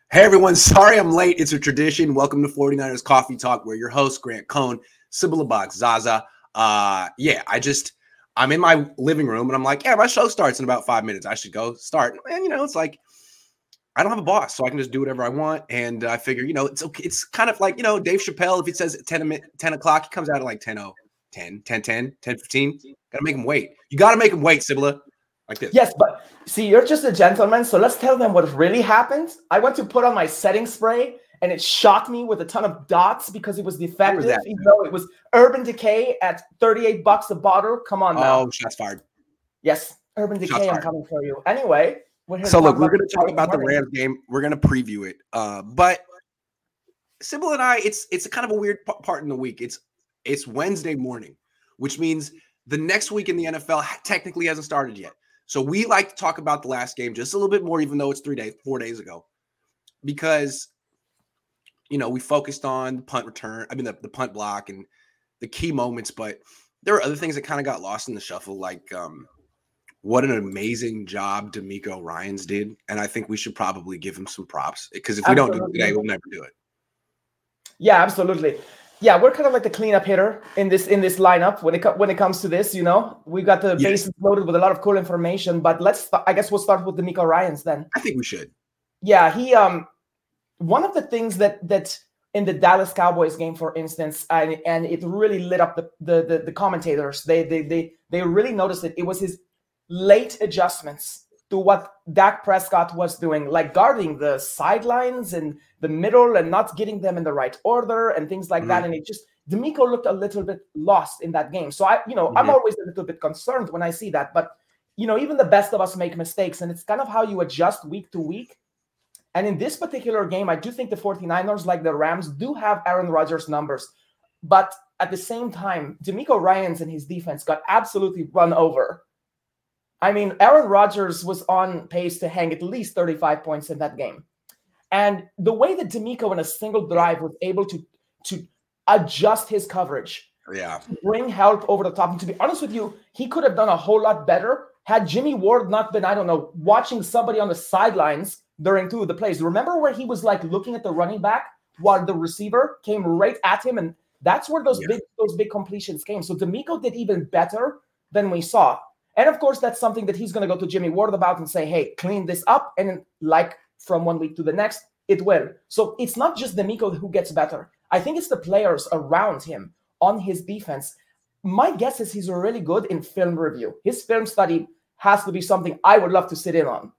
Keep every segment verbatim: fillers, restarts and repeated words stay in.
Hey everyone, sorry I'm late. It's a tradition. Welcome to forty-niners Coffee Talk. We're your host, Grant Cohn, Sybil Box, Zaza. Uh, yeah, I just, I'm in my living room and I'm like, yeah, my show starts in about five minutes. I should go start. And, you know, it's like, I don't have a boss, so I can just do whatever I want. And I figure, you know, it's okay. It's kind of like, you know, Dave Chappelle, if it says ten, ten o'clock, he comes out at like ten, ten, ten, ten, ten fifteen. Got to make him wait. You got to make him wait, Sybil. Like this. Yes, but see, you're just a gentleman, so let's tell them what really happened. I went to put on my setting spray, and it shocked me with a ton of dots because it was defective, was even though it was Urban Decay at thirty-eight bucks a bottle. Come on now. Oh, shots fired. Yes, Urban Decay, I'm coming for you. Anyway. We're so look, we're going to talk about the Rams game. We're going to preview it. Uh, but Sybil and I, it's it's a kind of a weird p- part in the week. It's it's Wednesday morning, which means the next week in the N F L technically hasn't started yet. So we like to talk about the last game just a little bit more, even though it's three days, four days ago, because, you know, we focused on the punt return. I mean, the, the punt block and the key moments, but there were other things that kind of got lost in the shuffle, like um, what an amazing job DeMeco Ryans did. And I think we should probably give him some props because if we absolutely. don't do it today, we'll never do it. Yeah, absolutely. Yeah, we're kind of like the cleanup hitter in this in this lineup when it co- when it comes to this. You know, we got the yes. bases loaded with a lot of cool information. But let's, I guess, we'll start with DeMeco Ryans then. I think we should. Yeah, he um, one of the things that that in the Dallas Cowboys game, for instance, and and it really lit up the the the, the commentators. They they they they really noticed it. It was his late adjustments to what Dak Prescott was doing, like guarding the sidelines and the middle and not getting them in the right order and things like mm-hmm. that. And it just, DeMeco looked a little bit lost in that game. So I, you know, mm-hmm. I'm always a little bit concerned when I see that, but you know, even the best of us make mistakes, and it's kind of how you adjust week to week. And in this particular game, I do think the forty-niners, like the Rams, do have Aaron Rodgers numbers, but at the same time, DeMeco Ryans and his defense got absolutely run over. I mean, Aaron Rodgers was on pace to hang at least thirty-five points in that game. And the way that DeMeco in a single drive was able to, to adjust his coverage, yeah, bring help over the top. And to be honest with you, he could have done a whole lot better had Jimmy Ward not been, I don't know, watching somebody on the sidelines during two of the plays. Remember where he was like looking at the running back while the receiver came right at him? And that's where those yeah. big those big completions came. So DeMeco did even better than we saw. And of course, that's something that he's going to go to Jimmy Ward about and say, hey, clean this up. And like from one week to the next, it will. So it's not just DeMeco who gets better. I think it's the players around him on his defense. My guess is he's really good in film review. His film study has to be something I would love to sit in on.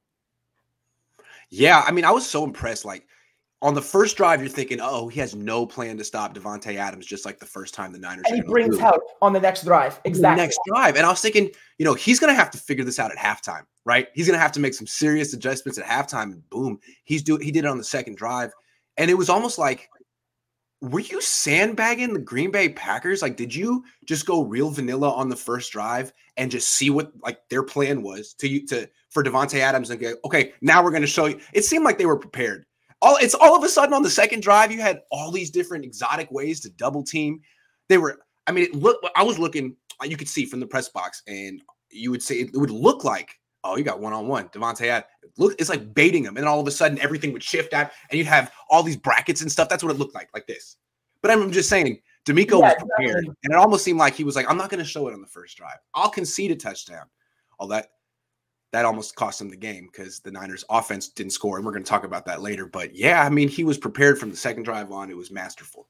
Yeah, I mean, I was so impressed. Like, on the first drive, you're thinking, oh, he has no plan to stop Davante Adams, just like the first time the Niners. And he brings help on the next drive. Exactly. The next drive. And I was thinking, you know, he's going to have to figure this out at halftime, right? He's going to have to make some serious adjustments at halftime. And boom, he's do he did it on the second drive. And it was almost like, were you sandbagging the Green Bay Packers? Like, did you just go real vanilla on the first drive and just see what like their plan was to you to for Davante Adams and go, okay, now we're going to show you. It seemed like they were prepared. All it's all of a sudden on the second drive, you had all these different exotic ways to double team. They were, I mean, it looked, I was looking, you could see from the press box, and you would say it would look like, oh, you got one on one, Davante Adams. Look, it's like baiting him, and then all of a sudden everything would shift out, and you'd have all these brackets and stuff. That's what it looked like, like this. But I'm just saying, DeMeco yeah, was prepared, exactly. and it almost seemed like he was like, I'm not going to show it on the first drive. I'll concede a touchdown. All that. That almost cost him the game because the Niners offense didn't score. And we're going to talk about that later. But yeah, I mean, he was prepared from the second drive on. It was masterful.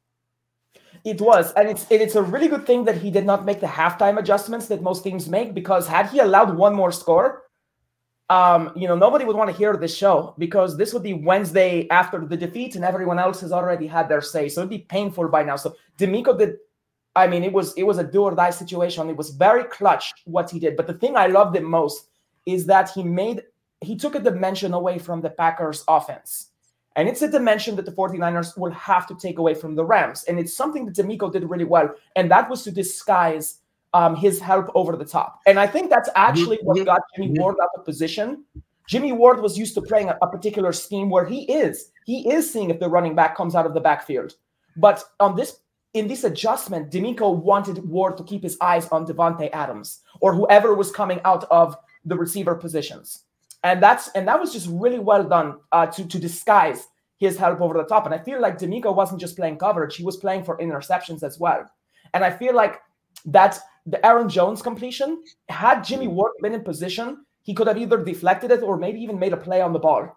It was. And it's it's a really good thing that he did not make the halftime adjustments that most teams make, because had he allowed one more score, um, you know, nobody would want to hear this show, because this would be Wednesday after the defeat and everyone else has already had their say. So it'd be painful by now. So DeMeco did, I mean, it was, it was a do or die situation. It was very clutch what he did. But the thing I loved it most is that he made, he took a dimension away from the Packers offense. And it's a dimension that the forty-niners will have to take away from the Rams. And it's something that DeMeco did really well. And that was to disguise um, his help over the top. And I think that's actually what got Jimmy Ward out of position. Jimmy Ward was used to playing a, a particular scheme where he is, he is seeing if the running back comes out of the backfield. But on this, in this adjustment, DeMeco wanted Ward to keep his eyes on Davante Adams or whoever was coming out of the receiver positions. And that's and that was just really well done uh, to, to disguise his help over the top. And I feel like DeMeco wasn't just playing coverage. He was playing for interceptions as well. And I feel like that the Aaron Jones completion, had Jimmy Ward been in position, he could have either deflected it or maybe even made a play on the ball.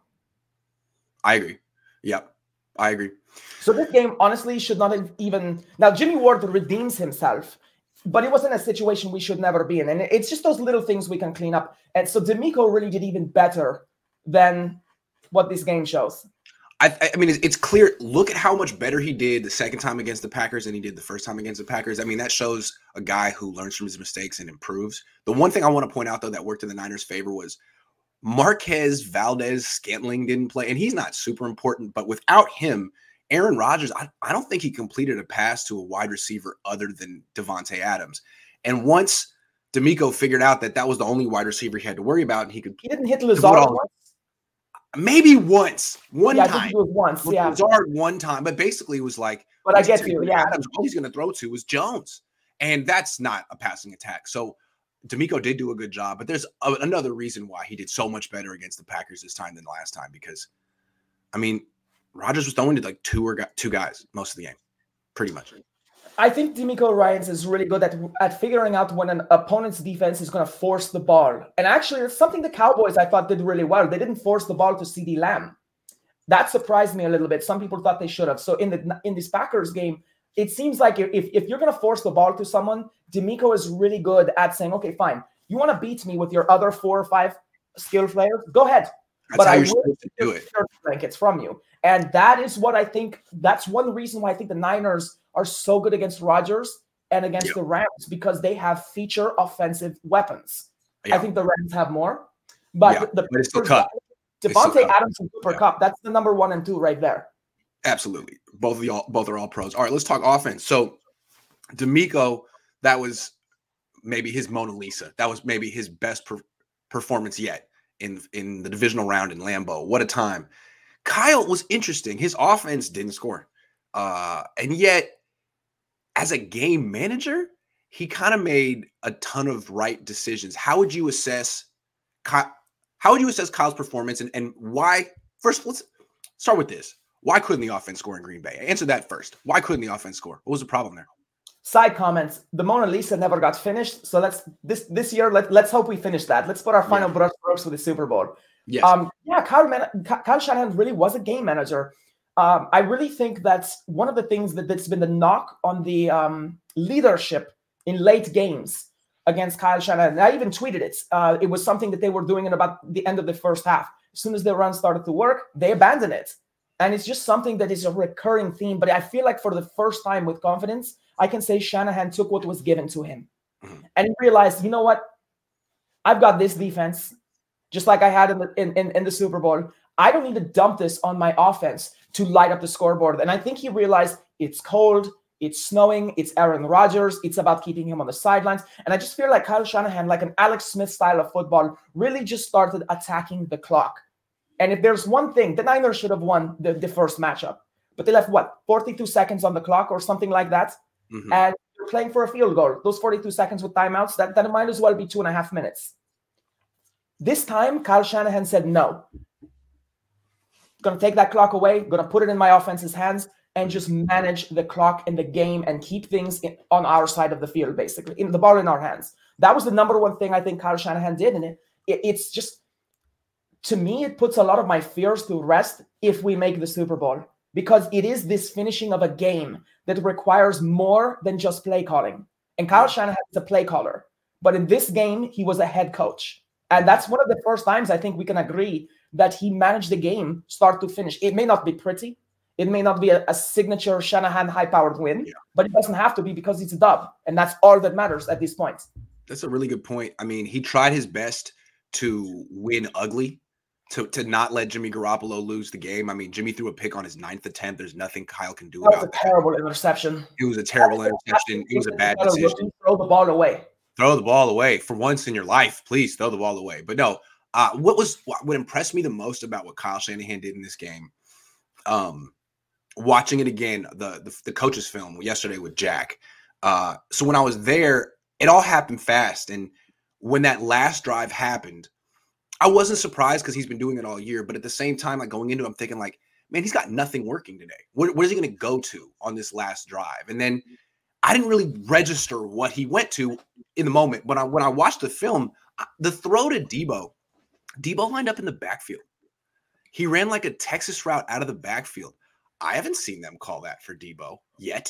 I agree. Yep, I agree. So this game, honestly, should not have even... Now, Jimmy Ward redeems himself, but it was in a situation we should never be in. And it's just those little things we can clean up. And so DeMeco really did even better than what this game shows. I, I mean, it's clear. Look at how much better he did the second time against the Packers than he did the first time against the Packers. I mean, that shows a guy who learns from his mistakes and improves. The one thing I want to point out, though, that worked in the Niners' favor was Marquez Valdes-Scantling didn't play, and he's not super important, but without him, Aaron Rodgers, I, I don't think he completed a pass to a wide receiver other than Davante Adams. And once DeMeco figured out that that was the only wide receiver he had to worry about, and he could he didn't hit Lazard once. Maybe once, one yeah, time. I think it was once, yeah. Lazard one time, but basically it was like. But I get you, yeah. Adams, all he's going to throw to was Jones, and that's not a passing attack. So DeMeco did do a good job, but there's a, another reason why he did so much better against the Packers this time than last time. Because, I mean, Rodgers was throwing to like two or two guys most of the game, pretty much. I think DeMeco Ryans is really good at, at figuring out when an opponent's defense is going to force the ball. And actually, it's something the Cowboys, I thought, did really well. They didn't force the ball to CeeDee Lamb. That surprised me a little bit. Some people thought they should have. So in the in this Packers game, it seems like if, if you're going to force the ball to someone, DeMeco is really good at saying, okay, fine. You want to beat me with your other four or five skill players? Go ahead. That's but how I you're will supposed to do it. Blankets from you. And that is what I think, that's one reason why I think the Niners are so good against Rodgers and against yep. the Rams, because they have feature offensive weapons. Yeah. I think the Rams have more. But yeah, the, but it's still cut. Devontae Adams and Cooper yeah. Kupp, that's the number one and two right there. Absolutely. Both of y'all, both are all pros. All right, let's talk offense. So DeMeco, that was maybe his Mona Lisa. That was maybe his best per- performance yet in, in the divisional round in Lambeau. What a time. Kyle was interesting. His offense didn't score. Uh, and yet, as a game manager, he kind of made a ton of right decisions. How would you assess Kyle, how would you assess Kyle's performance, and, and why? First, let's start with this. Why couldn't the offense score in Green Bay? Answer that first. Why couldn't the offense score? What was the problem there? Side comments. The Mona Lisa never got finished. So let's this this year, let, let's hope we finish that. Let's put our final yeah. brush strokes with the Super Bowl. Yes. Um, yeah, Kyle, Man- Kyle Shanahan really was a game manager. Um, I really think that's one of the things that, that's been the knock on the um, leadership in late games against Kyle Shanahan. I even tweeted it. Uh, it was something that they were doing in about the end of the first half. As soon as the run started to work, they abandoned it. And it's just something that is a recurring theme. But I feel like for the first time with confidence, I can say Shanahan took what was given to him. Mm-hmm. And he realized, you know what? I've got this defense, just like I had in the, in, in, in the Super Bowl. I don't need to dump this on my offense to light up the scoreboard. And I think he realized it's cold, it's snowing, it's Aaron Rodgers, it's about keeping him on the sidelines. And I just feel like Kyle Shanahan, like an Alex Smith style of football, really just started attacking the clock. And if there's one thing, the Niners should have won the, the first matchup. But they left, what, forty-two seconds on the clock or something like that? Mm-hmm. And you're playing for a field goal. Those forty-two seconds with timeouts, that, that might as well be two and a half minutes. This time, Kyle Shanahan said no. Going to take that clock away, going to put it in my offense's hands, and just manage the clock in the game and keep things in, on our side of the field, basically, in the ball in our hands. That was the number one thing I think Kyle Shanahan did. And it, it, it's just, to me, it puts a lot of my fears to rest if we make the Super Bowl, because it is this finishing of a game that requires more than just play calling. And Kyle Shanahan is a play caller. But in this game, he was a head coach. And that's one of the first times I think we can agree that he managed the game start to finish. It may not be pretty. It may not be a, a signature Shanahan high-powered win, yeah. but it doesn't have to be, because it's a dub. And that's all that matters at this point. That's a really good point. I mean, he tried his best to win ugly, to, to not let Jimmy Garoppolo lose the game. I mean, Jimmy threw a pick on his ninth attempt. There's nothing Kyle can do that about was a that. terrible interception. It was a terrible interception. It was a bad decision. Throw the ball away. Throw the ball away for once in your life. Please throw the ball away. But no, uh, what was what impressed me the most about what Kyle Shanahan did in this game, um, watching it again, the, the the coach's film yesterday with Jack. Uh, so when I was there, it all happened fast. And when that last drive happened, I wasn't surprised because he's been doing it all year. But at the same time, like going into it, I'm thinking like, man, he's got nothing working today. What, what is he going to go to on this last drive? And then I didn't really register what he went to in the moment. When I when I watched the film, the throw to Debo, Debo lined up in the backfield. He ran like a Texas route out of the backfield. I haven't seen them call that for Debo yet.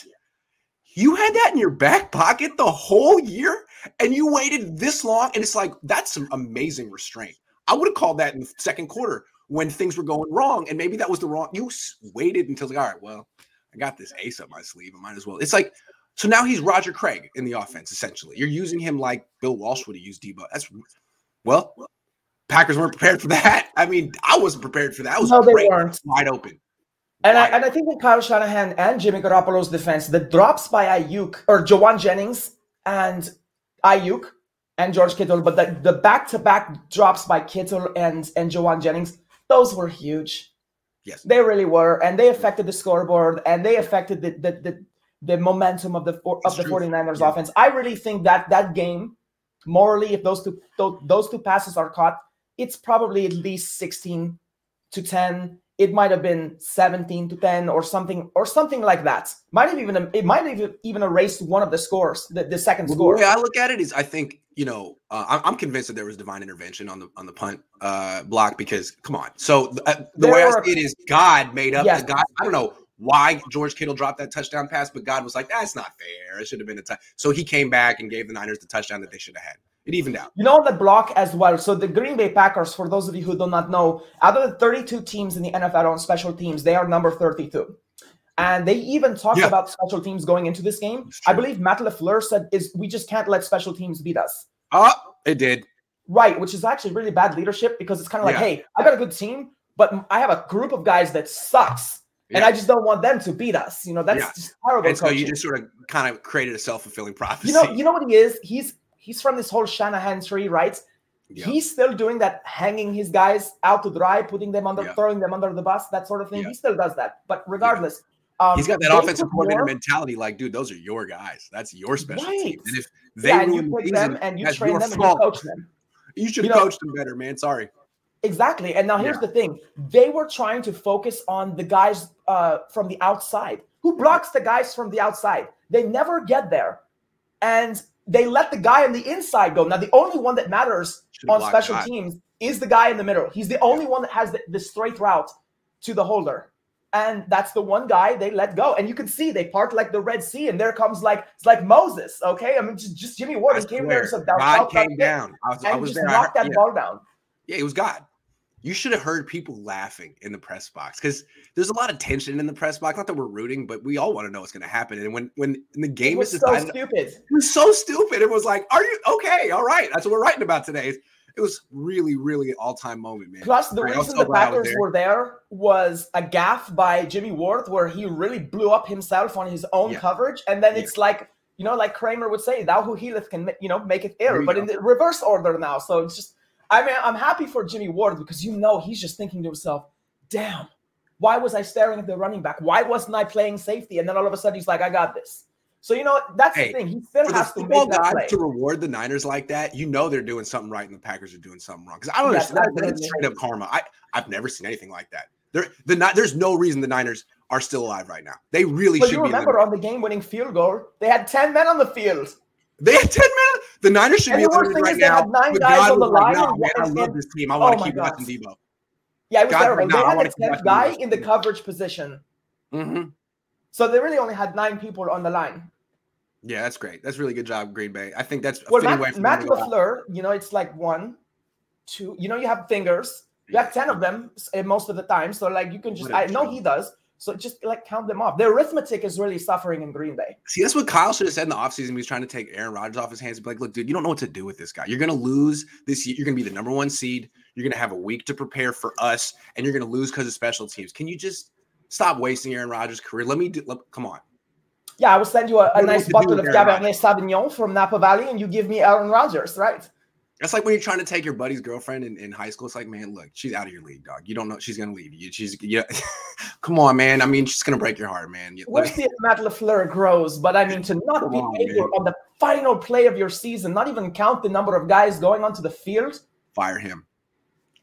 You had that in your back pocket the whole year, and you waited this long, and it's like, that's some amazing restraint. I would have called that in the second quarter when things were going wrong, and maybe that was the wrong. You waited until, like, all right, well, I got this ace up my sleeve. I might as well. It's like, so now he's Roger Craig in the offense, essentially. You're using him like Bill Walsh would have used Debo. That's, well, Packers weren't prepared for that. I mean, I wasn't prepared for that. I was no, they great, weren't. wide open. And I, and I think in Kyle Shanahan and Jimmy Garoppolo's defense, the drops by Ayuk or Jawan Jennings and Ayuk and George Kittle, but the, the back-to-back drops by Kittle and, and Jawan Jennings, those were huge. Yes. They really were. And they affected the scoreboard and they affected the the the, the momentum of the of That's the true. 49ers yeah. offense. I really think that that game, morally, if those two those, those two passes are caught, it's probably at least sixteen to ten. It might have been seventeen to ten or something or something like that. Might have even it might have even erased one of the scores, the, the second well, score. The way I look at it is, I think you know, uh, I'm convinced that there was divine intervention on the on the punt uh, block because come on. So uh, the there way were, I see it is God made up yes. the God. I don't know why George Kittle dropped that touchdown pass, but God was like, that's not fair. It should have been a touchdown. So he came back and gave the Niners the touchdown that they should have had. It evened out. You know the block as well. So the Green Bay Packers, for those of you who do not know, out of the thirty-two teams in the N F L on special teams, they are number thirty-two. And they even talked yeah. about special teams going into this game. I believe Matt LaFleur said, "Is we just can't let special teams beat us." Oh, it did. Right, which is actually really bad leadership because it's kind of like, yeah. hey, I got a good team, but I have a group of guys that sucks. Yeah. And I just don't want them to beat us. You know, that's yeah. just horrible. And so coaching. You just sort of kind of created a self-fulfilling prophecy. You know, you know what he is? He's He's from this whole Shanahan tree, right? Yep. He's still doing that, hanging his guys out to dry, putting them under, yep. throwing them under the bus, that sort of thing. Yep. He still does that. But regardless, yep. um, he's got that offensive coordinator mentality. Like, dude, those are your guys. That's your special right. team. And if they yeah, and you pick season, them and you train them fault. and you coach them, you should have you coached know, them better, man. Sorry. Exactly. And now here's yeah. the thing: they were trying to focus on the guys uh, from the outside. Who blocks the guys from the outside? They never get there, and they let the guy on the inside go. Now, the only one that matters on special God. teams is the guy in the middle. He's the only one that has the, the straight route to the holder. And that's the one guy they let go. And you can see they part like the Red Sea, and there comes like it's like Moses, okay? I mean, just, just Jimmy Ward. He came there and said, God came down. I was, and I was just there. knocked heard, that yeah. ball down. Yeah, it was God. You should have heard people laughing in the press box because there's a lot of tension in the press box. Not that we're rooting, but we all want to know what's going to happen. And when when the game is decided, so stupid. It was so stupid. It was like, are you okay? All right, that's what we're writing about today. It was really, really an all-time moment, man. Plus, the reason so the Packers there. were there was a gaffe by Jimmy Ward where he really blew up himself on his own yeah. coverage, and then yeah. it's like, you know, like Kramer would say, "Thou who healeth can, you know, make it ill," but go. in the reverse order now. So it's just. I mean, I'm happy for Jimmy Ward because you know he's just thinking to himself, damn, why was I staring at the running back? Why wasn't I playing safety? And then all of a sudden he's like, I got this. So, you know, that's hey, the thing. He still has to make that play. To reward the Niners like that, you know they're doing something right and the Packers are doing something wrong. Because I don't yes, understand. That, that's straight up karma. I, I've never seen anything like that. There, the, there's no reason the Niners are still alive right now. They really but should you be. remember on the game-winning field goal, they had ten men on the field. They had ten men. The Niners should and be eliminated right now. Had nine guys on the line. Like, no, man, I love this team. I want to oh keep God. watching Debo. Yeah, it was God, terrible. no, they had the tenth guy in the coverage position. Mm-hmm. So they really only had nine people on the line. Yeah, that's great. That's a really good job, Green Bay. I think that's a well, fitting Matt, way for Matt LaFleur, you know, it's like one, two. You know, you have fingers. You have ten of them most of the time. So, like, you can just, I know he does. So just like count them off. The arithmetic is really suffering in Green Bay. See, that's what Kyle should have said in the offseason. He was trying to take Aaron Rodgers off his hands. Be like, look, dude, you don't know what to do with this guy. You're going to lose this year. You're going to be the number one seed. You're going to have a week to prepare for us, and you're going to lose because of special teams. Can you just stop wasting Aaron Rodgers' career? Let me do. Let, come on. Yeah, I will send you a, a nice bottle of Cabernet Sauvignon from Napa Valley, and you give me Aaron Rodgers, right? That's like when you're trying to take your buddy's girlfriend in, in high school. It's like, man, look, she's out of your league, dog. You don't know she's gonna leave you. She's yeah. Come on, man. I mean, she's gonna break your heart, man. We'll see if Matt LaFleur grows, but I mean, to not Come be on, able man. on the final play of your season, not even count the number of guys going onto the field. Fire him.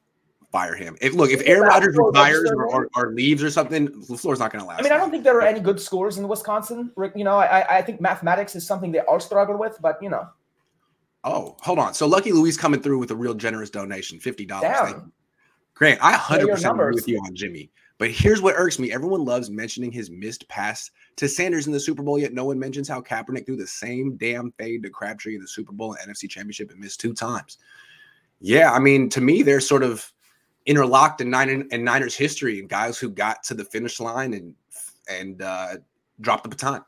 fire him. If look, if Aaron Rodgers retires or, or, or leaves or something, LaFleur's not going to last. I mean, I don't think there are any good schools in Wisconsin. You know, I I think mathematics is something they all struggle with, but you know. Oh, hold on. So Lucky Louise coming through with a real generous donation, fifty dollars. Grant, I one hundred percent agree with you on Jimmy. But here's what irks me. Everyone loves mentioning his missed pass to Sanders in the Super Bowl, yet no one mentions how Kaepernick threw the same damn fade to Crabtree in the Super Bowl and N F C Championship and missed two times. Yeah, I mean, to me, they're sort of interlocked in, Niner, in Niners history and guys who got to the finish line and and uh, dropped the baton.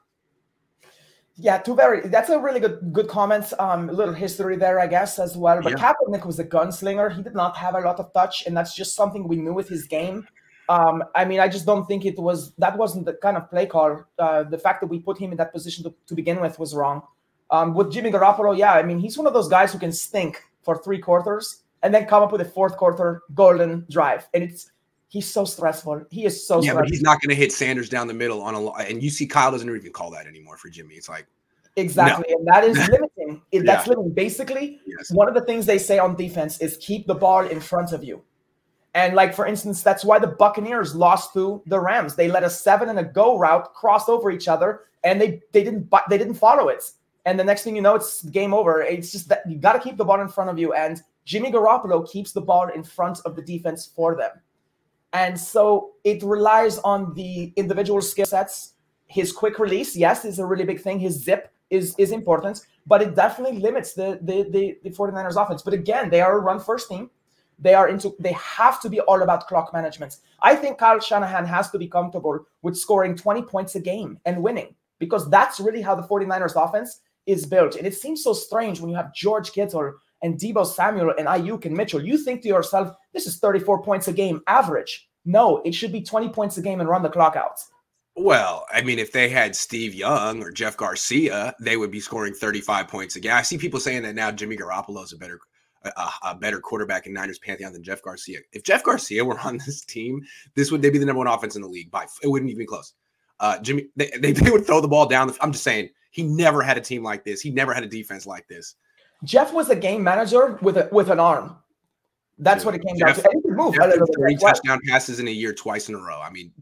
Yeah, two very. That's a really good good comment. Um, a little history there, I guess, as well. But yeah. Kaepernick was a gunslinger. He did not have a lot of touch, and that's just something we knew with his game. Um, I mean, I just don't think it was that wasn't the kind of play call. Uh, the fact that we put him in that position to, to begin with was wrong. Um, with Jimmy Garoppolo, yeah, I mean, he's one of those guys who can stink for three quarters and then come up with a fourth quarter golden drive, and it's he's so stressful. He is so yeah, stressful. But he's not going to hit Sanders down the middle on a and you see Kyle doesn't even call that anymore for Jimmy. It's like exactly, no. And that is limiting. It, that's yeah. limiting. Basically, yes. One of the things they say on defense is keep the ball in front of you. And like, for instance, that's why the Buccaneers lost to the Rams. They let a seven and a go route cross over each other, and they they didn't they didn't follow it. And the next thing you know, it's game over. It's just that you got to keep the ball in front of you. And Jimmy Garoppolo keeps the ball in front of the defense for them. And so it relies on the individual skill sets. His quick release, yes, is a really big thing. His zip is is important, but it definitely limits the the the, the 49ers offense. But again, they are a run-first team. They are into. They have to be all about clock management. I think Kyle Shanahan has to be comfortable with scoring twenty points a game and winning, because that's really how the 49ers offense is built. And it seems so strange when you have George Kittle and Deebo Samuel and Ayuk and Mitchell. You think to yourself, this is thirty-four points a game average. No, it should be twenty points a game and run the clock out. Well, I mean, if they had Steve Young or Jeff Garcia, they would be scoring thirty-five points a game. I see people saying that now Jimmy Garoppolo is a better A, a better quarterback in Niners pantheon than Jeff Garcia. If Jeff Garcia were on this team, this would they be the number one offense in the league. By it wouldn't even be close. Uh, Jimmy, they, they, they would throw the ball down. The, I'm just saying, he never had a team like this. He never had a defense like this. Jeff was a game manager with a with an arm. That's Dude, what it came Jeff, down to. And he could move. Jeff three touchdown passes in a year, twice in a row. I mean,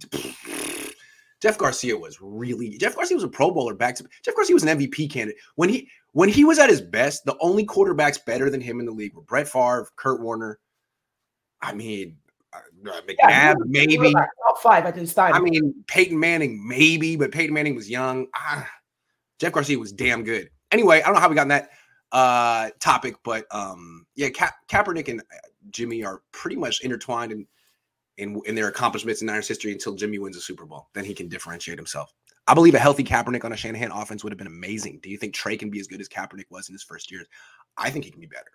Jeff Garcia was really. Jeff Garcia was a Pro Bowler back to. Jeff Garcia was an M V P candidate when he. When he was at his best, the only quarterbacks better than him in the league were Brett Favre, Kurt Warner. I mean, uh, McNabb, yeah, maybe. Top five at this time. I mean, Peyton Manning, maybe, but Peyton Manning was young. Ah, Jeff Garcia was damn good. Anyway, I don't know how we got on that uh, topic, but um, yeah, Ka- Kaepernick and Jimmy are pretty much intertwined in, in, in their accomplishments in Niners history until Jimmy wins a Super Bowl. Then he can differentiate himself. I believe a healthy Kaepernick on a Shanahan offense would have been amazing. Do you think Trey can be as good as Kaepernick was in his first years? I think he can be better.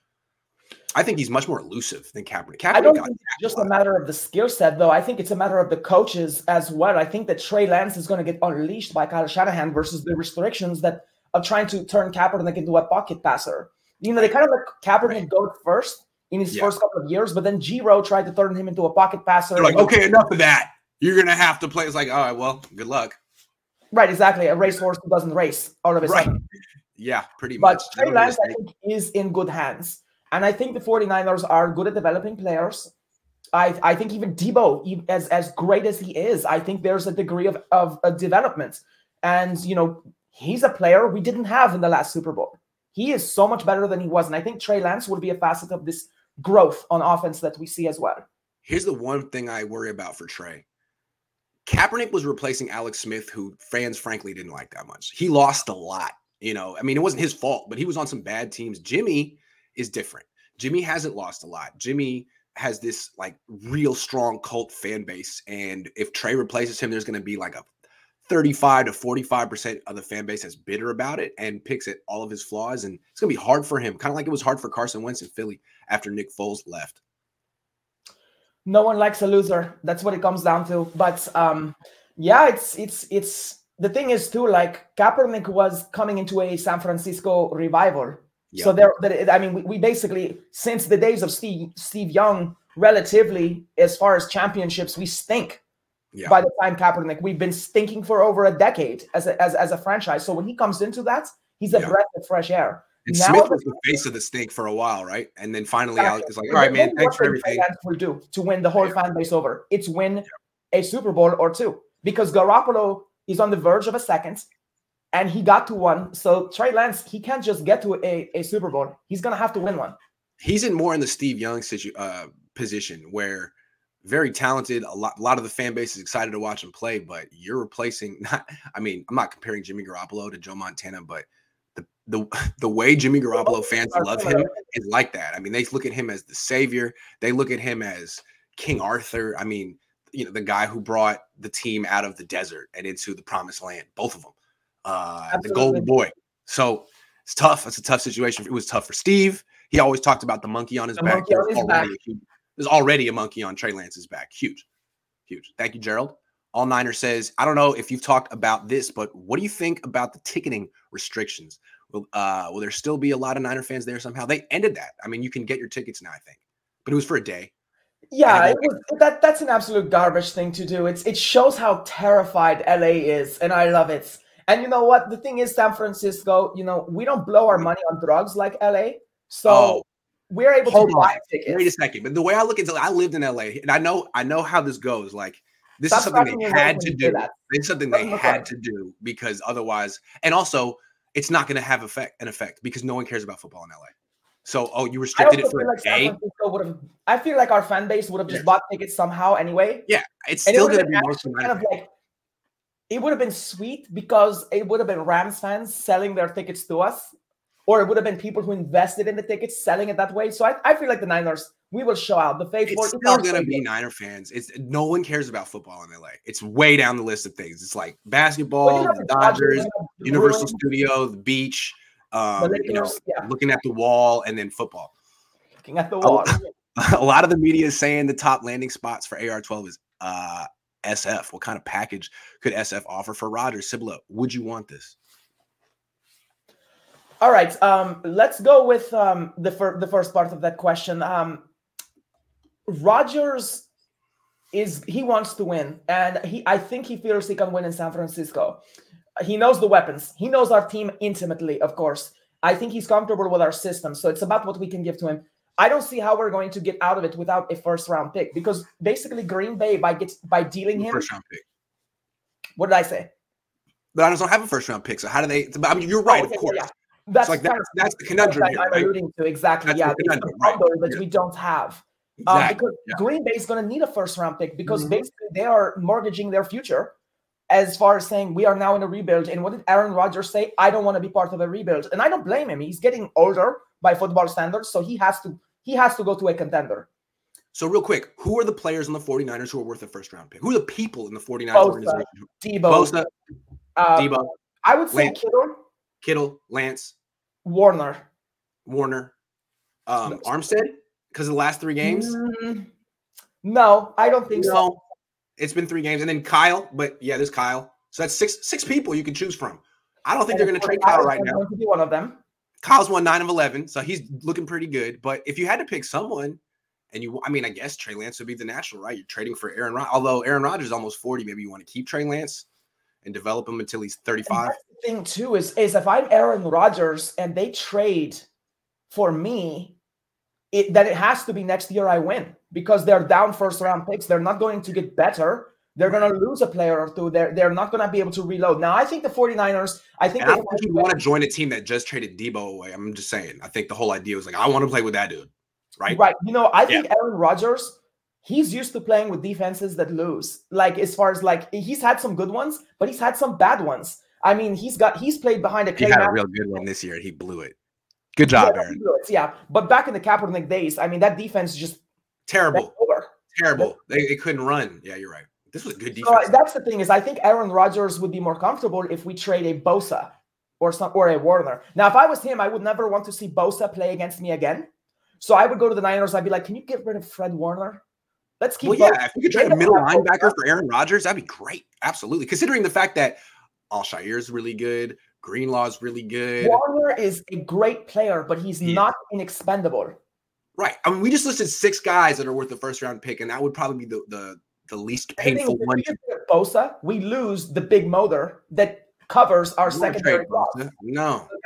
I think he's much more elusive than Kaepernick. Kaepernick I don't think it's just a matter of the skill set, though. I think it's a matter of the coaches as well. I think that Trey Lance is going to get unleashed by Kyle Shanahan versus the restrictions that are trying to turn Kaepernick into a pocket passer. You know, they kind of let Kaepernick go first in his yeah. first couple of years, but then G-Row tried to turn him into a pocket passer. They're like, okay, enough of that. You're going to have to play. It's like, all right, well, good luck. Right, exactly. A racehorse who doesn't race all of a right. sudden. Yeah, pretty but much. But Trey Lance, I think, is in good hands. And I think the 49ers are good at developing players. I I think even Deebo, as, as great as he is, I think there's a degree of, of, of development. And, you know, he's a player we didn't have in the last Super Bowl. He is so much better than he was. And I think Trey Lance will be a facet of this growth on offense that we see as well. Here's the one thing I worry about for Trey. Kaepernick was replacing Alex Smith, who fans frankly didn't like that much. He lost a lot. You know, I mean, it wasn't his fault, but he was on some bad teams. Jimmy is different. Jimmy hasn't lost a lot. Jimmy has this like real strong cult fan base. And if Trey replaces him, there's going to be like a thirty-five to forty-five percent of the fan base that's bitter about it and picks at all of his flaws. And it's going to be hard for him, kind of like it was hard for Carson Wentz in Philly after Nick Foles left. No one likes a loser. That's what it comes down to. But um, yeah, it's it's it's the thing is too, like Kaepernick was coming into a San Francisco revival. Yep. So there, I mean, we, we basically, since the days of Steve Steve Young, relatively as far as championships, we stink. Yeah. By the time Kaepernick, we've been stinking for over a decade as a, as as a franchise. So when he comes into that, he's a yeah. breath of fresh air. And now Smith the was the face of the stink for a while, right? And then finally, Exactly. Alex is like, And all right, then man, what thanks for did everything. Trey Lance will do to win the whole Yeah. fan base over? It's win a Super Bowl or two, because Garoppolo is on the verge of a second, and he got to one. So Trey Lance, he can't just get to a, a Super Bowl. He's gonna have to win one. He's in more in the Steve Young situ- uh, position, where very talented. A lot, a lot of the fan base is excited to watch him play, but you're replacing. Not, I mean, I'm not comparing Jimmy Garoppolo to Joe Montana, but the the the way Jimmy Garoppolo fans love him is like that. I mean, they look at him as the savior. They look at him as King Arthur. I mean, you know, the guy who brought the team out of the desert and into the promised land. Both of them, uh, the golden boy. So it's tough. It's a tough situation. It was tough for Steve. He always talked about the monkey on his The back. monkey on his already back. A huge, there's already a monkey on Trey Lance's back. Huge, huge. Thank you, Gerald. All Niner says, I don't know if you've talked about this, but what do you think about the ticketing restrictions? Will, uh, will there still be a lot of Niner fans there somehow? They ended that. I mean, you can get your tickets now, I think, but it was for a day. Yeah, it was, that that's an absolute garbage thing to do. It's it shows how terrified L A is, and I love it. And you know what? The thing is, San Francisco, you know, we don't blow our money on drugs like L A, so Oh, we're able hold to buy on. tickets. Wait a second. But the way I look at it, I lived in L A, and I know I know how this goes. Like, this Stop is something sucking they your nose had when to you say do. that. It's something Doesn't they look had right. to do because otherwise, and also, it's not going to have effect an effect because no one cares about football in L A. So, oh, you I restricted also it for feel a like San day? Francisco would have. I feel like our fan base would have just Yes. bought tickets somehow anyway. Yeah, it's And it still would going have to be been mostly actually Niner kind of fans. like, it would have been sweet because it would have been Rams fans selling their tickets to us, or it would have been people who invested in the tickets selling it that way. So I, I feel like the Niners, we will show out. The faithful. It's it's still our going to favorite. be Niner fans. It's no one cares about football in L A. It's way down the list of things. It's like basketball, Well, the you know, Dodgers, Dodgers, the Universal Bruins, Studio, the beach, um, the you know, Lakers, yeah. looking at the wall, and then football. Looking at the A, wall. a lot of the media is saying the top landing spots for A R twelve is uh, S F. What kind of package could S F offer for Rodgers? Cibolo, would you want this? All right, um, let's go with um, the fir- the first part of that question. Um, Rodgers is he wants to win, and he I think he feels he can win in San Francisco. He knows the weapons. He knows our team intimately, of course. I think he's comfortable with our system. So it's about what we can give to him. I don't see how we're going to get out of it without a first round pick, because basically Green Bay, by get by dealing him. First round pick. What did I say? The Niners don't have a first round pick. So how do they? I mean, you're right, Oh, okay, of course. yeah, yeah. That's like kind that's, of, that's the conundrum here, I'm right? alluding to exactly. That's yeah, the it's the conundrum, right? bundle that Yeah. we don't have. Um, Exactly. because Yeah. Green Bay is going to need a first round pick, because Mhm. basically they are mortgaging their future as far as saying we are now in a rebuild. And what did Aaron Rodgers say? I don't want to be part of a rebuild. And I don't blame him. He's getting older by football standards, so he has to he has to go to a contender. So real quick, who are the players in the 49ers who are worth a first round pick? Who are the people in the 49ers Bosa, organization? Debo, Bosa, uh, Debo, I would say Lance. Kittle, Kittle, Lance, Warner, Warner, um, Armstead, because of the last three games. Mm, no, I don't think no, so. It's been three games, and then Kyle. But yeah, there's Kyle. So that's six six people you can choose from. I don't think they're going to trade Kyle right now. Going to be one of them. Kyle's won nine of eleven, so he's looking pretty good. But if you had to pick someone, and you, I mean, I guess Trey Lance would be the natural, right? You're trading for Aaron Rodgers. Although Aaron Rodgers is almost forty, maybe you want to keep Trey Lance and develop him until he's thirty-five. And that's the thing too is, is if I'm Aaron Rodgers and they trade for me, it, that it has to be next year I win, because they're down first round picks. They're not going to get better. They're going to lose a player or two. They're, they're not going to be able to reload. Now, I think the 49ers, I think And I don't think you want to join a team that just traded Debo away. I'm just saying. I think the whole idea was like, I want to play with that dude, right? Right. You know, I think Yeah. Aaron Rodgers, he's used to playing with defenses that lose. Like, as far as like, he's had some good ones, but he's had some bad ones. I mean, he's got, he's played behind a He Clay had a Matthews. real good one this year. He blew it. Good job, Yeah, Aaron. he blew it, yeah. But back in the Kaepernick days, I mean, that defense just Terrible. over. Terrible. They, they couldn't run. Yeah, you're right. This was a good defense. So uh, that's the thing is, I think Aaron Rodgers would be more comfortable if we trade a Bosa or some or a Warner. Now, if I was him, I would never want to see Bosa play against me again. So I would go to the Niners. I'd be like, can you get rid of Fred Warner? Let's keep. Well, yeah, Bosa. if you could trade a middle linebacker for Aaron Rodgers, that'd be great. Absolutely. Considering the fact that Alshire is really good, Greenlaw is really good. Warner is a great player, but he's He not inexpendable. Right. I mean, we just listed six guys that are worth the first round pick, and that would probably be the the, the least painful If one. we get Bosa, we lose the big motor that covers our secondary loss. No. So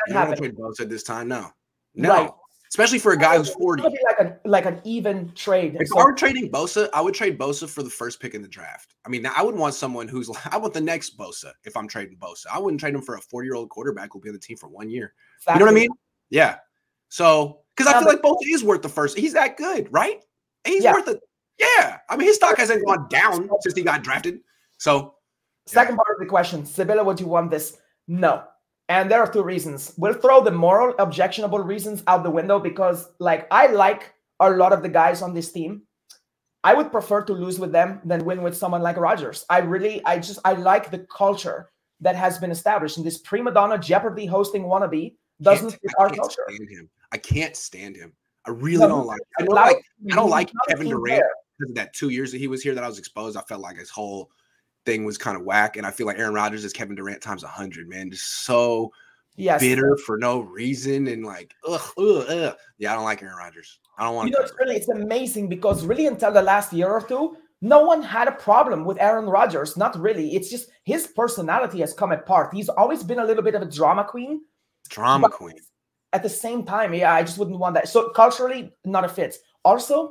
You don't want to trade Bosa this time, no, no. Right. Especially for a guy who's forty. It's like a like an even trade. If so, I were trading Bosa, I would trade Bosa for the first pick in the draft. I mean, I would want someone who's I want the next Bosa if I'm trading Bosa. I wouldn't trade him for a forty-year-old quarterback who'll be on the team for one year. Exactly. You know what I mean? Yeah. So, because I feel like Bosa is worth the first. He's that good, right? He's yeah. worth it. Yeah. I mean, his stock hasn't gone down since he got drafted. So, second yeah. part of the question, Sibilla, would you want this? No. And there are two reasons. We'll throw the moral, objectionable reasons out the window because, like, I like a lot of the guys on this team. I would prefer to lose with them than win with someone like Rodgers. I really, I just, I like the culture that has been established. And this prima donna Jeopardy hosting wannabe doesn't fit our culture. Stand him. I can't stand him. I really no, don't like. I don't like. I don't like Kevin Durant because of that two years that he was here that I was exposed. I felt like his whole thing was kind of whack, and I feel like Aaron Rodgers is Kevin Durant times a hundred, man. Just so yes. bitter for no reason, and like, ugh, ugh, ugh. Yeah, I don't like Aaron Rodgers. I don't want to. You know, it's really, it's amazing because really until the last year or two, no one had a problem with Aaron Rodgers. Not really. It's just his personality has come apart. He's always been a little bit of a drama queen. Drama queen. At the same time, yeah, I just wouldn't want that. So culturally, not a fit. Also,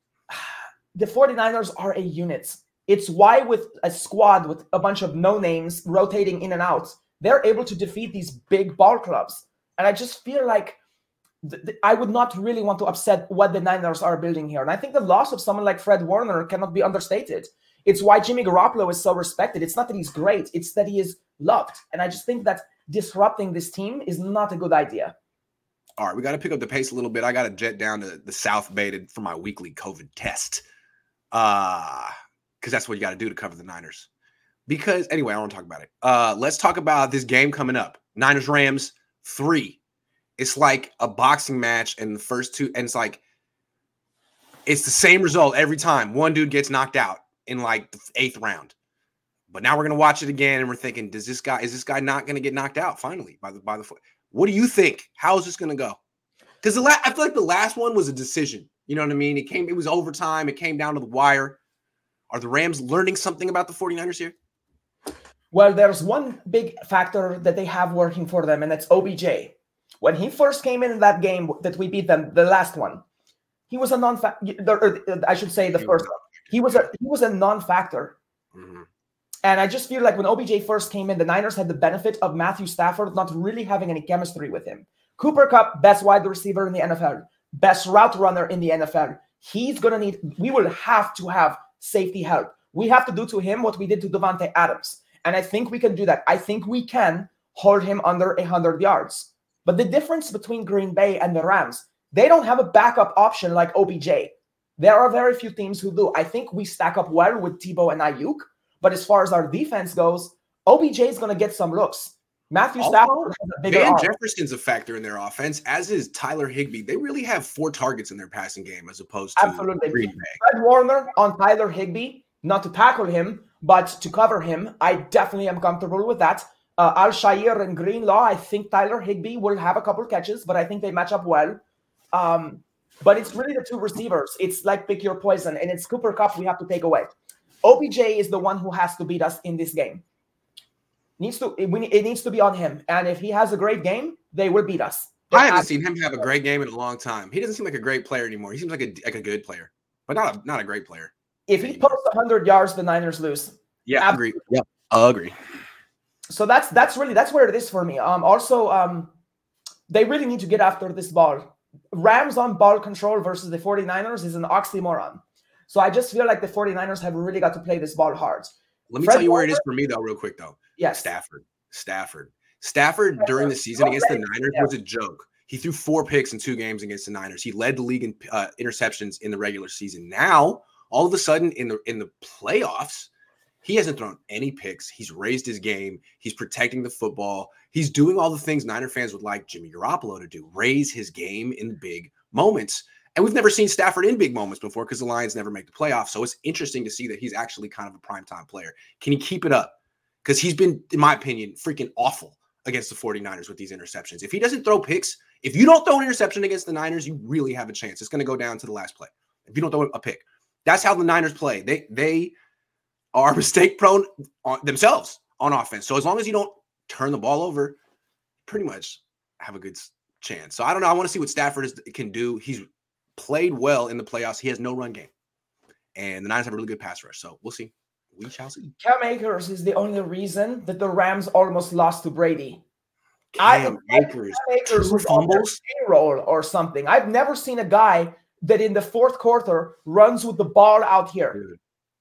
the 49ers are a unit. It's why with a squad with a bunch of no-names rotating in and out, they're able to defeat these big ball clubs. And I just feel like th- th- I would not really want to upset what the Niners are building here. And I think the loss of someone like Fred Warner cannot be understated. It's why Jimmy Garoppolo is so respected. It's not that he's great. It's that he is loved. And I just think that disrupting this team is not a good idea. All right, we got to pick up the pace a little bit. I got to jet down to the South Bay to, for my weekly COVID test. Uh Because that's what you got to do to cover the Niners. Because anyway, I don't want to talk about it. Uh, let's talk about this game coming up. Niners Rams three. It's like a boxing match, and the first two, and it's like it's the same result every time. One dude gets knocked out in like the eighth round. But now we're gonna watch it again, and we're thinking, does this guy is this guy not gonna get knocked out finally by the by the foot? What do you think? How is this gonna go? Because the la- I feel like the last one was a decision. You know what I mean? It came. It was overtime. It came down to the wire. Are the Rams learning something about the 49ers here? Well, there's one big factor that they have working for them, and that's O B J. When he first came in that game that we beat them, the last one, he was a non-factor. I should say the first one. He was a he was a non-factor. Mm-hmm. And I just feel like when O B J first came in, the Niners had the benefit of Matthew Stafford not really having any chemistry with him. Cooper Kupp, best wide receiver in the N F L, best route runner in the N F L. He's going to need – we will have to have safety help. We have to do to him what we did to Devontae Adams. And I think we can do that. I think we can hold him under one hundred yards. But the difference between Green Bay and the Rams, they don't have a backup option like O B J. There are very few teams who do. I think we stack up well with Tebow and Ayuk. But as far as our defense goes, O B J is going to get some looks. Matthew also, Stafford has a bigger Van arm. Jefferson's a factor in their offense, as is Tyler Higbee. They really have four targets in their passing game as opposed to Absolutely. Green Bay. Fred Warner on Tyler Higbee, not to tackle him, but to cover him. I definitely am comfortable with that. Uh, Al-Shaair and Greenlaw, I think Tyler Higbee will have a couple catches, but I think they match up well. Um, but it's really the two receivers. It's like pick your poison, and it's Cooper Kupp we have to take away. O B J is the one who has to beat us in this game. Needs to it, it needs to be on him. And if he has a great game, they will beat us. I haven't seen him have a great game in a long time. He doesn't seem like a great player anymore. He seems like a like a good player, but not a not a great player. If he posts one hundred yards, the Niners lose. Yeah, I agree. Yep, I agree. So that's that's really that's where it is for me. Um, also, um, they really need to get after this ball. Rams on ball control versus the 49ers is an oxymoron. So I just feel like the 49ers have really got to play this ball hard. Let me Fred tell you where Warner, it is for me, though, real quick, though. Yes. Stafford. Stafford. Stafford Stafford during the season against the Niners yeah. was a joke. He threw four picks in two games against the Niners. He led the league in uh, interceptions in the regular season. Now, all of a sudden, in the in the playoffs, he hasn't thrown any picks. He's raised his game. He's protecting the football. He's doing all the things Niner fans would like Jimmy Garoppolo to do, raise his game in big moments. And we've never seen Stafford in big moments before because the Lions never make the playoffs. So it's interesting to see that he's actually kind of a primetime player. Can he keep it up? Because he's been, in my opinion, freaking awful against the 49ers with these interceptions. If he doesn't throw picks, if you don't throw an interception against the Niners, you really have a chance. It's going to go down to the last play. If you don't throw a pick. That's how the Niners play. They they are mistake prone on themselves on offense. So as long as you don't turn the ball over, pretty much have a good chance. So I don't know. I want to see what Stafford is, can do. He's played well in the playoffs. He has no run game. And the Niners have a really good pass rush. So we'll see. We shall see. Cam Akers is the only reason that the Rams almost lost to Brady. Cam I, Akers, Cam Akers two fumbles, payroll or something. I've never seen a guy that in the fourth quarter runs with the ball out here. Dude.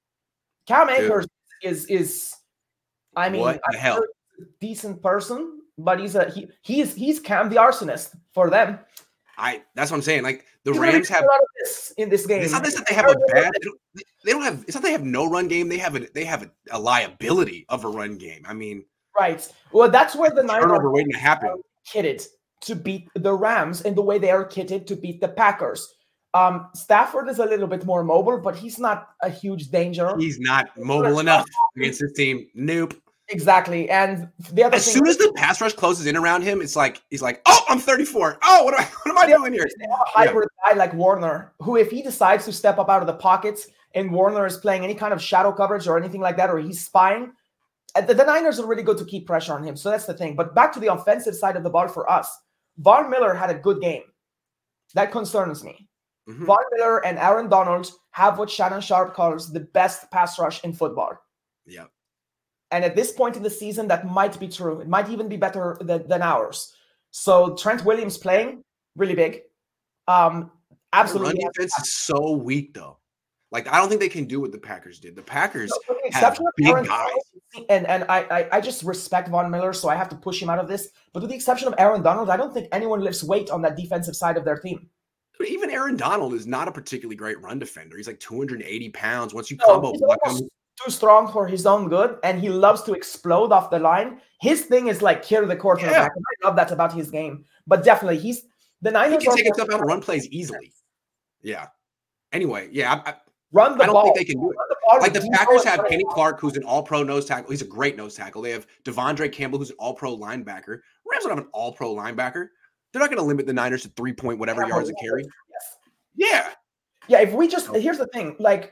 Cam Dude. Akers is is, I mean, what the I'm hell? Sure he's a decent person, but he's a he he's he's Cam the arsonist for them. I that's what I'm saying. Like the he's Rams have a lot of this in this game. It's not this that they have a bad. They don't, they don't have. It's not they have no run game. They have a they have a, a liability of a run game. I mean. Right. Well, that's where the Niners are waiting to happen. Kitted to beat the Rams in the way they are kitted to beat the Packers. Um, Stafford is a little bit more mobile, but he's not a huge danger. He's not mobile enough against this team. Nope. Exactly. And the other as thing soon as the pass rush closes in around him, it's like he's like, oh, I'm thirty-four. Oh, what am I, what am I doing here? They have a hybrid yeah. guy like Warner, who if he decides to step up out of the pockets and Warner is playing any kind of shadow coverage or anything like that, or he's spying, The, the Niners are really good to keep pressure on him. So that's the thing. But back to the offensive side of the ball for us. Von Miller had a good game. That concerns me. Mm-hmm. Von Miller and Aaron Donald have what Shannon Sharp calls the best pass rush in football. Yeah. And at this point in the season, that might be true. It might even be better than, than ours. So Trent Williams playing really big. Um, absolutely. The run defense is so weak, though. Like, I don't think they can do what the Packers did. The Packers no, the have big Aaron guys. Donald, and and I, I I just respect Von Miller, so I have to push him out of this. But with the exception of Aaron Donald, I don't think anyone lifts weight on that defensive side of their team. But even Aaron Donald is not a particularly great run defender. He's like two hundred eighty pounds. Once you no, combo he's block him. Too strong for his own good, and he loves to explode off the line. His thing is like kill the quarterback. Yeah. I love that about his game. But definitely, he's the Niners. He can take himself out of run plays easily. Yeah. Anyway, yeah. I, I, Run the I don't ball. think they can do it. The like the Packers have Kenny Clark, who's an all-pro nose tackle. He's a great nose tackle. They have Devondre Campbell, who's an all-pro linebacker. Rams don't have an all-pro linebacker. They're not going to limit the Niners to three-point whatever Campbell, yards a carry. Yes. Yeah. Yeah, if we just – here's the thing. Like,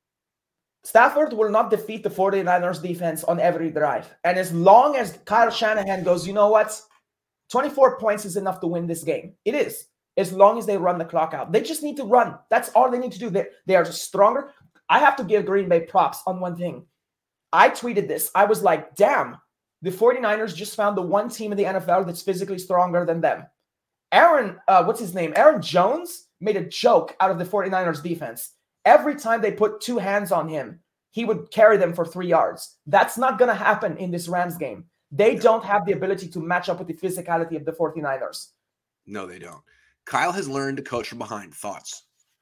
Stafford will not defeat the 49ers defense on every drive. And as long as Kyle Shanahan goes, you know what? twenty-four points is enough to win this game. It is. As long as they run the clock out. They just need to run. That's all they need to do. They, they are stronger. I have to give Green Bay props on one thing. I tweeted this. I was like, damn, the 49ers just found the one team in the N F L that's physically stronger than them. Aaron, uh, what's his name? Aaron Jones made a joke out of the 49ers defense. Every time they put two hands on him, he would carry them for three yards. That's not going to happen in this Rams game. They don't have the ability to match up with the physicality of the 49ers. No, they don't. Kyle has learned to coach from behind. Thoughts?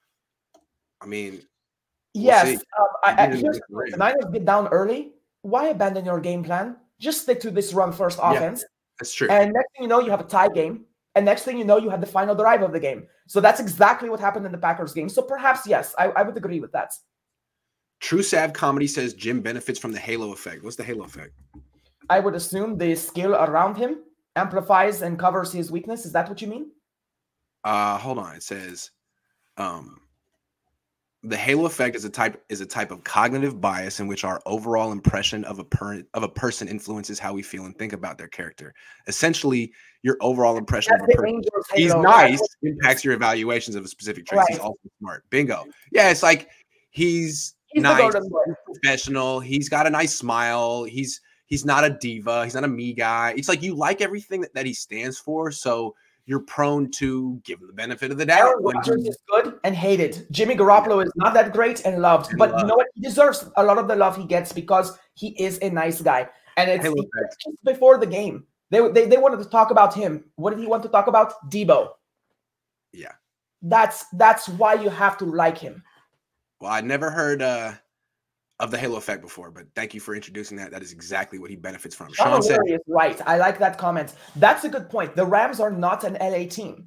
I mean, we'll yes. Um, I, I, here's the, the Niners get down early. Why abandon your game plan? Just stick to this run-first offense. Yeah, that's true. And next thing you know, you have a tie game. And next thing you know, you have the final drive of the game. So that's exactly what happened in the Packers game. So perhaps, yes, I, I would agree with that. True Sav Comedy says Jim benefits from the halo effect. What's the halo effect? I would assume the skill around him amplifies and covers his weakness. Is that what you mean? Uh, hold on. It says, um, the halo effect is a type is a type of cognitive bias in which our overall impression of a per, of a person influences how we feel and think about their character. Essentially, your overall impression That's of a person. He's nice impacts your evaluations of a specific trait. Right. He's also smart. Bingo. Yeah, it's like he's, he's nice, he's professional. He's got a nice smile. He's he's not a diva. He's not a me guy. It's like you like everything that, that he stands for. So you're prone to give him the benefit of the doubt. Aaron Rodgers is good and hated. Jimmy Garoppolo is not that great and loved. And but loved. You know what? He deserves a lot of the love he gets because he is a nice guy. And it's, it's just before the game. They, they they wanted to talk about him. What did he want to talk about? Debo. Yeah. That's that's why you have to like him. Well, I never heard uh, of the halo effect before, but thank you for introducing that. That is exactly what he benefits from. Sean, Sean said, is right. I like that comment. That's a good point. The Rams are not an L A team.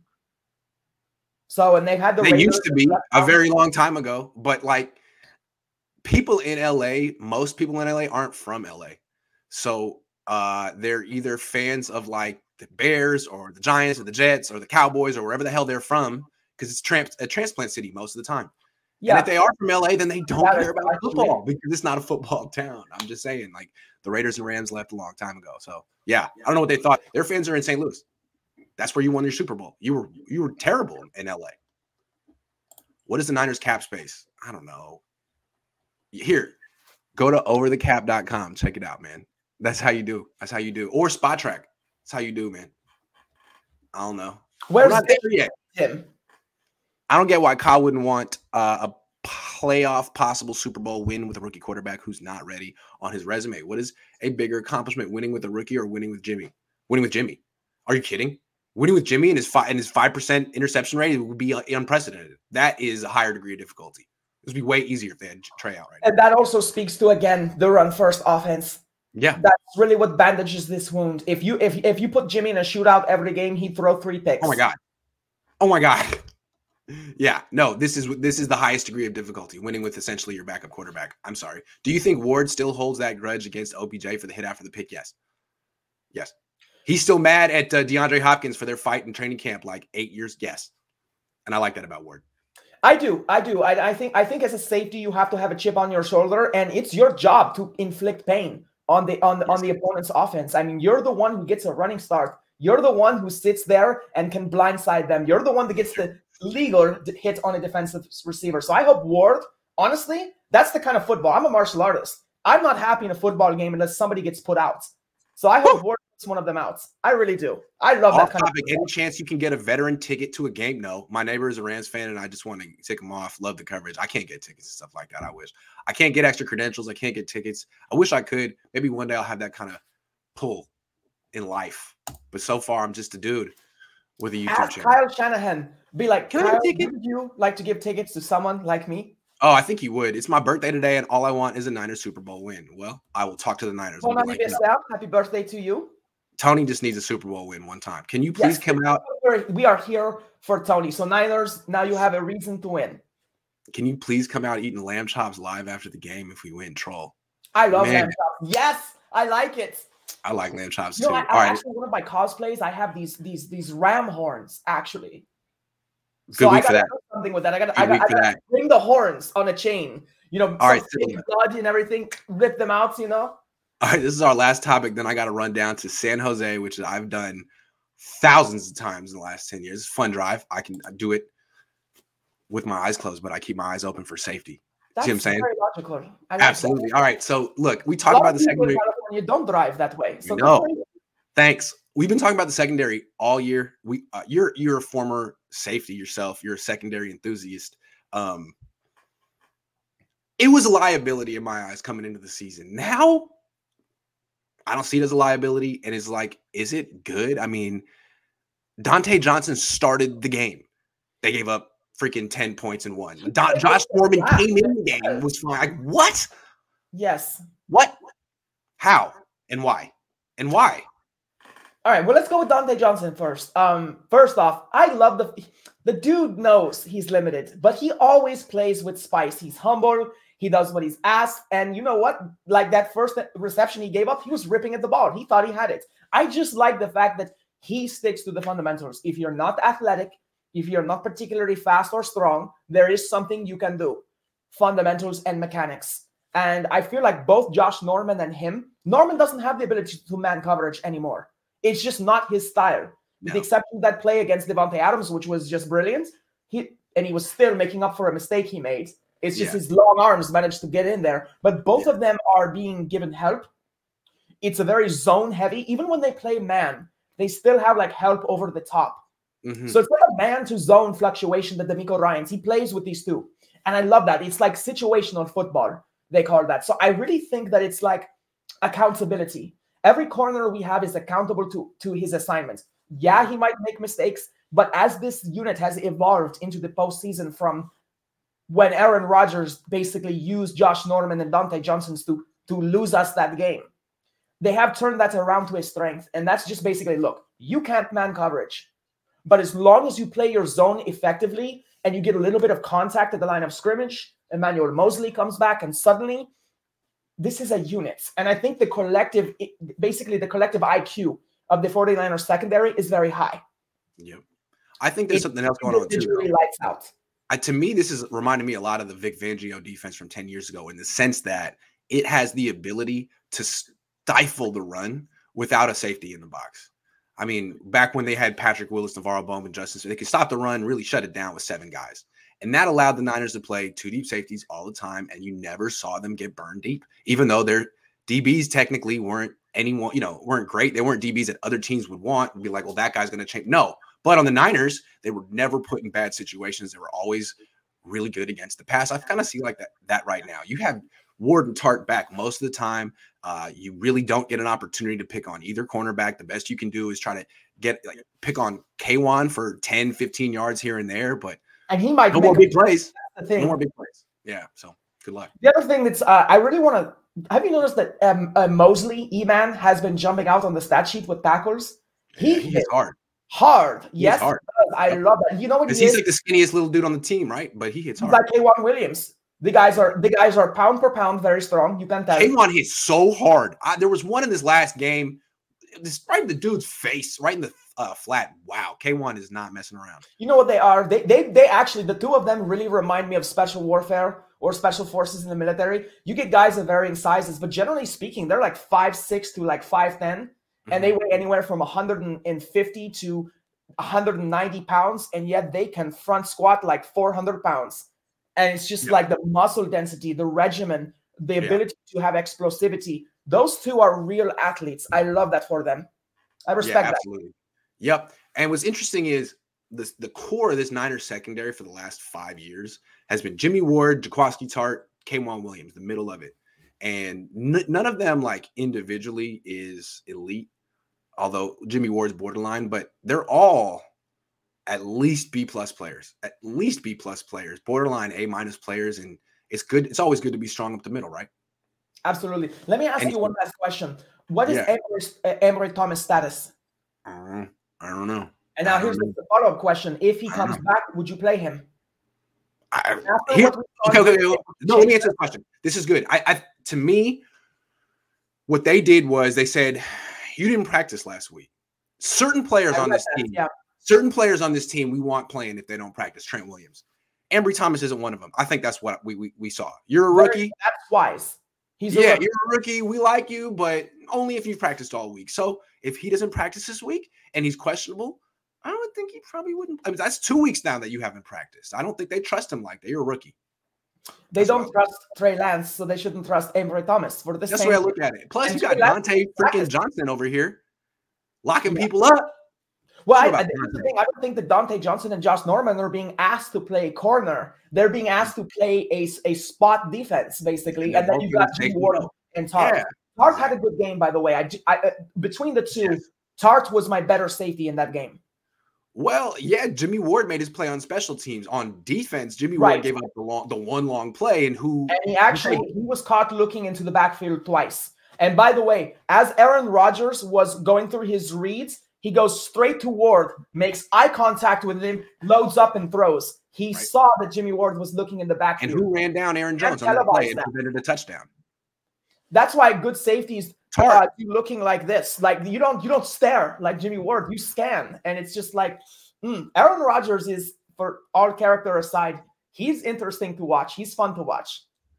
So, and they've had the They Raiders used to be a very long time ago, but like people in L A, most people in L A aren't from L A. So uh, they're either fans of like the Bears or the Giants or the Jets or the Cowboys or wherever the hell they're from, because it's tra- a transplant city most of the time. Yeah. And if they are from L A, then they don't that care about football because it's not a football town. I'm just saying, like the Raiders and Rams left a long time ago. So yeah, I don't know what they thought. Their fans are in Saint Louis. That's where you won your Super Bowl. You were you were terrible in L A. What is the Niners cap space? I don't know. Here, go to over the cap dot com. Check it out, man. That's how you do. That's how you do. Or Spot Track. That's how you do, man. I don't know. Where's not there yet. Tim? I don't get why Kyle wouldn't want uh, a playoff possible Super Bowl win with a rookie quarterback who's not ready on his resume. What is a bigger accomplishment, winning with a rookie or winning with Jimmy? Winning with Jimmy. Are you kidding? Winning with Jimmy and his five and his five percent interception rate would be unprecedented. That is a higher degree of difficulty. It would be way easier if they had Trey out right now. And that also speaks to, again, the run first offense. Yeah, that's really what bandages this wound. If you if if you put Jimmy in a shootout every game, he'd throw three picks. Oh my god. Oh my god. Yeah, no, this is this is the highest degree of difficulty, winning with essentially your backup quarterback. I'm sorry. Do you think Ward still holds that grudge against O B J for the hit after the pick? Yes. Yes. He's still mad at uh, DeAndre Hopkins for their fight in training camp like eight years. Yes. And I like that about Ward. I do. I do. I, I think I think as a safety, you have to have a chip on your shoulder, and it's your job to inflict pain on the on the, on the opponent's offense. I mean, you're the one who gets a running start. You're the one who sits there and can blindside them. You're the one that gets the legal hit on a defensive receiver. So I hope Ward, honestly, that's the kind of football. I'm a martial artist. I'm not happy in a football game unless somebody gets put out. So I hope Ward gets one of them out. I really do. I love off that kind topic, of football. Any chance you can get a veteran ticket to a game? No. My neighbor is a Rams fan, and I just want to tick him off. Love the coverage. I can't get tickets and stuff like that. I wish. I can't get extra credentials. I can't get tickets. I wish I could. Maybe one day I'll have that kind of pull in life. But so far, I'm just a dude with a YouTube Ask channel. Kyle Shanahan. Be like, Can I have Kyle, a ticket? would you like to give tickets to someone like me? Oh, I think he would. It's my birthday today, and all I want is a Niners Super Bowl win. Well, I will talk to the Niners. I'll be Tony like, "No." Bissell, happy birthday to you. Tony just needs a Super Bowl win one time. Can you please Yes, come out? we're- We are here for Tony. So Niners, now you have a reason to win. Can you please come out eating lamb chops live after the game if we win, troll? I love Man. lamb chops. Yes, I like it. I like lamb chops You know, too. I, All I right, actually one of my cosplays. I have these these these ram horns actually. good so I week for gotta that. do something with that. I got Good I got week I for got that. bring the horns on a chain. You know, All right, some so- fake blood and everything. Rip them out. You know. All right, this is our last topic. Then I got to run down to San Jose, which I've done thousands of times in the last ten years. It's a fun drive. I can do it with my eyes closed, but I keep my eyes open for safety. That's See what I'm saying? very logical. I like Absolutely. that. All right. So look, we A talked lot about of the people in secondary. California don't drive that way. So We good know. for you. Thanks. We've been talking about the secondary all year. We uh, you're you're a former safety yourself. You're a secondary enthusiast. Um, it was a liability in my eyes coming into the season. Now, I don't see it as a liability, and it's like, is it good? I mean, Dante Johnson started the game. They gave up freaking ten points and won. Don, Josh Norman came in the game, was fine. Like, what? Yes. What? How? And why? And why? All right, well, let's go with Dante Johnson first. Um, first off, I love the the dude knows he's limited, but he always plays with spice. He's humble. He does what he's asked, and you know what? Like that first reception he gave up, he was ripping at the ball. He thought he had it. I just like the fact that he sticks to the fundamentals. If you're not athletic, if you're not particularly fast or strong, there is something you can do. Fundamentals and mechanics. And I feel like both Josh Norman and him, Norman doesn't have the ability to man coverage anymore. It's just not his style. With the No. exception of that play against Devontae Adams, which was just brilliant. He and he was still making up for a mistake he made. It's just Yeah. his long arms managed to get in there. But both Yeah. of them are being given help. It's a very zone heavy. Even when they play man, they still have like help over the top. Mhm. So it's like a man to zone fluctuation that D'Amico Ryans, he plays with these two. And I love that. It's like situational football, they call that. So I really think that it's like accountability. Every corner we have is accountable to, to his assignments. Yeah, he might make mistakes, but as this unit has evolved into the postseason from when Aaron Rodgers basically used Josh Norman and Dante Johnson to, to lose us that game, they have turned that around to a strength. And that's just basically, look, you can't man coverage. But as long as you play your zone effectively and you get a little bit of contact at the line of scrimmage, Emmanuel Mosley comes back and suddenly this is a unit. And I think the collective, basically the collective I Q of the 49ers secondary is very high. Yep. I think there's It- something else going on It too. really though. lights out. I, to me, this is reminding me a lot of the Vic Fangio defense from ten years ago in the sense that it has the ability to stifle the run without a safety in the box. I mean, back when they had Patrick Willis, Navarro Bowman, Justice, they could stop the run, really shut it down with seven guys. And that allowed the Niners to play two deep safeties all the time, and you never saw them get burned deep, even though their D Bs technically weren't anyone, you know, weren't great. They weren't D Bs that other teams would want and be like, well, that guy's going to change. No. But on the Niners, they were never put in bad situations. They were always really good against the pass. I kind of see like that, that right now. You have Ward and Tart back most of the time. Uh, you really don't get an opportunity to pick on either cornerback. The best you can do is try to get like pick on K'Wan for ten, fifteen yards here and there, but and he might no more big plays. The thing. No more big plays. Yeah. So good luck. The other thing that's uh, I really want to have you noticed that um, uh, Mosley E-Man has been jumping out on the stat sheet with tackles. He, yeah, he hits hard. Hard. He yes. hard. I yep. love that. You know what he he's is? like the skinniest little dude on the team, right? But he hits he's hard. He's like K'Wan Williams. The guys are the guys are pound for pound very strong. You can tell. K'Wan hits so hard. I, there was one in this last game. This right in the dude's face, right in the uh, flat. Wow, K'Wan is not messing around. You know what they are? They they they actually the two of them really remind me of special warfare or special forces in the military. You get guys of varying sizes, but generally speaking, they're like five six to like five ten, mm-hmm. and they weigh anywhere from one hundred fifty to one hundred ninety pounds, and yet they can front squat like four hundred pounds. And it's just yeah. like the muscle density, the regimen, the ability yeah. to have explosivity. Those two are real athletes. I love that for them. I respect yeah, absolutely. that. Yep. And what's interesting is this, the core of this Niners secondary for the last five years has been Jimmy Ward, Jaquiski Tart, K'Wan Williams, the middle of it. And n- none of them, like, individually is elite, although Jimmy Ward's borderline, but they're all at least B plus players, at least B plus players, borderline A minus players. And it's good. It's always good to be strong up the middle, right? Absolutely. Let me ask and, you one last question. What is yeah. Emory, uh, Emory Thomas' status? Uh, I don't know. And now here's know. the follow-up question. If he comes back, would you play him? I, here, okay, okay, okay. No, let me answer the question. This is good. I, I, to me, what they did was they said, you didn't practice last week. Certain players I on this that, team, yeah. certain players on this team, we want playing if they don't practice. Trent Williams. Emory Thomas isn't one of them. I think that's what we we, we saw. You're a rookie. That's wise. He's yeah, rookie. You're a rookie. We like you, but only if you've practiced all week. So if he doesn't practice this week and he's questionable, I don't think he probably wouldn't. I mean, that's two weeks now that you haven't practiced. I don't think they trust him like that. You're a rookie. They that's don't trust Trey Lance, so they shouldn't trust Emory Thomas for the That's same the way I look at it. Plus, and you got Dante freaking Johnson over here locking yeah. people up. Well, I, I, the thing, I don't think that Dante Johnson and Josh Norman are being asked to play corner. They're being asked to play a, a spot defense, basically. And, and then you got Jimmy Ward and Tart. Yeah. Tart had a good game, by the way. I, I uh, between the two, yes. Tart was my better safety in that game. Well, yeah, Jimmy Ward made his play on special teams. On defense, Jimmy right. Ward gave up the long, the one long play, and who and he actually he was caught looking into the backfield twice. And by the way, as Aaron Rodgers was going through his reads, he goes straight to Ward, makes eye contact with him, loads up and throws. He right. saw that Jimmy Ward was looking in the backfield. And who ran down Aaron Jones on that play and prevented a touchdown? That's why good safeties uh, looking like this. Like you don't you don't stare like Jimmy Ward. You scan, and it's just like mm. Aaron Rodgers is, for all character aside, he's interesting to watch. He's fun to watch.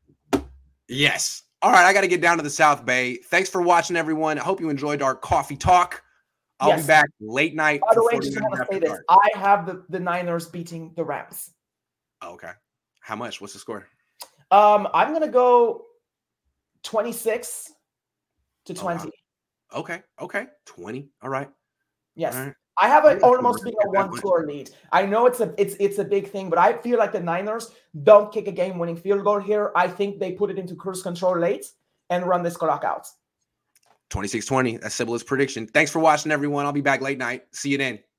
Yes. All right, I got to get down to the South Bay. Thanks for watching, everyone. I hope you enjoyed our coffee talk. I'll yes. be back late night. By the way, just want to say this. I have the, the Niners beating the Rams. Oh, okay. How much? What's the score? Um, I'm going to go twenty-six to twenty. Oh, wow. Okay. Okay. twenty. All right. Yes. All right. I have it almost being a one-score lead. I know it's a it's it's a big thing, but I feel like the Niners don't kick a game-winning field goal here. I think they put it into cruise control late and run this clock out. twenty-six twenty. That's Sybila's prediction. Thanks for watching, everyone. I'll be back late night. See you then.